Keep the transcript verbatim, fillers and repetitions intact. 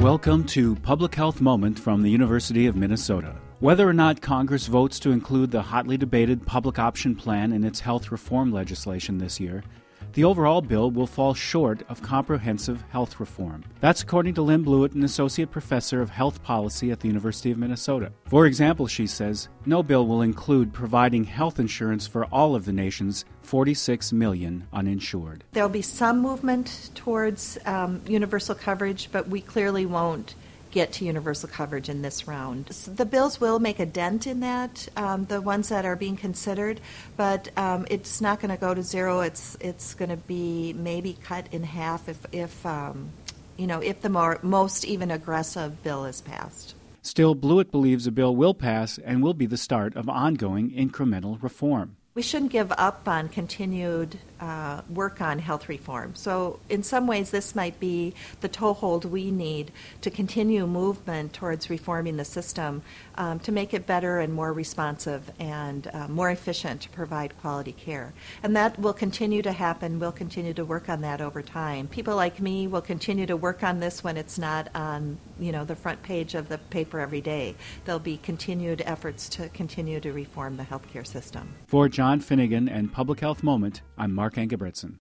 Welcome to Public Health Moment from the University of Minnesota. Whether or not Congress votes to include the hotly debated public option plan in its health reform legislation this year, the overall bill will fall short of comprehensive health reform. That's according to Lynn Blewett, an associate professor of health policy at the University of Minnesota. For example, she says, no bill will include providing health insurance for all of the nation's forty-six million uninsured. There'll be some movement towards um, universal coverage, but we clearly won't get to universal coverage in this round. The bills will make a dent in that, um, the ones that are being considered, but um, it's not going to go to zero. It's it's going to be maybe cut in half if, if um, you know, if the more, most even aggressive bill is passed. Still, Blewett believes a bill will pass and will be the start of ongoing incremental reform. We shouldn't give up on continued uh, work on health reform. So in some ways, this might be the toehold we need to continue movement towards reforming the system um, to make it better and more responsive and uh, more efficient to provide quality care. And that will continue to happen. We'll continue to work on that over time. People like me will continue to work on this when it's not on, you know, the front page of the paper every day. There'll be continued efforts to continue to reform the healthcare system. For John Finnegan and Public Health Moment, I'm Mark Engebretson.